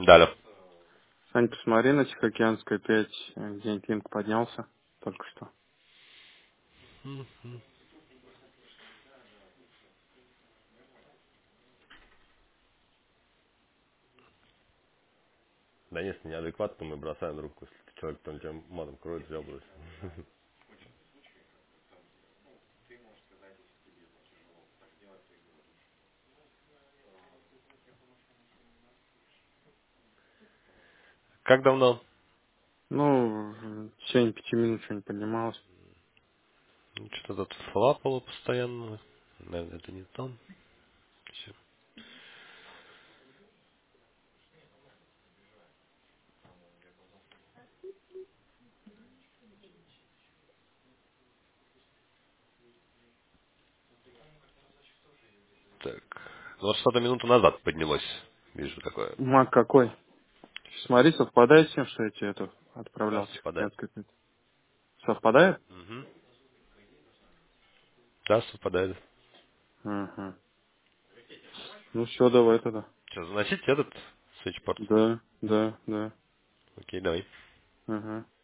Далее. Сань, посмотри на Тихоокеанской 5, где пинг поднялся только что. Да если неадекватно, мы бросаем трубку. Если человек там тебя матом кроет, взял. Как давно? Ну, в течение 5 минут что не поднималось. Ну, что-то тут флапало постоянно. Наверное, это не то. Всё. Так. Ну, вот что-то минуту назад поднялось. Вижу такое. Маг какой? Сейчас. Смотри, совпадает с тем, что я тебе это Да, отправлял совпадает. Тихоокеанской 5. Совпадает? Угу. Да, совпадает. Ага. Ну все, давай тогда. Что, заносить этот свечпорт? Да, да, да. Окей, давай. Ага.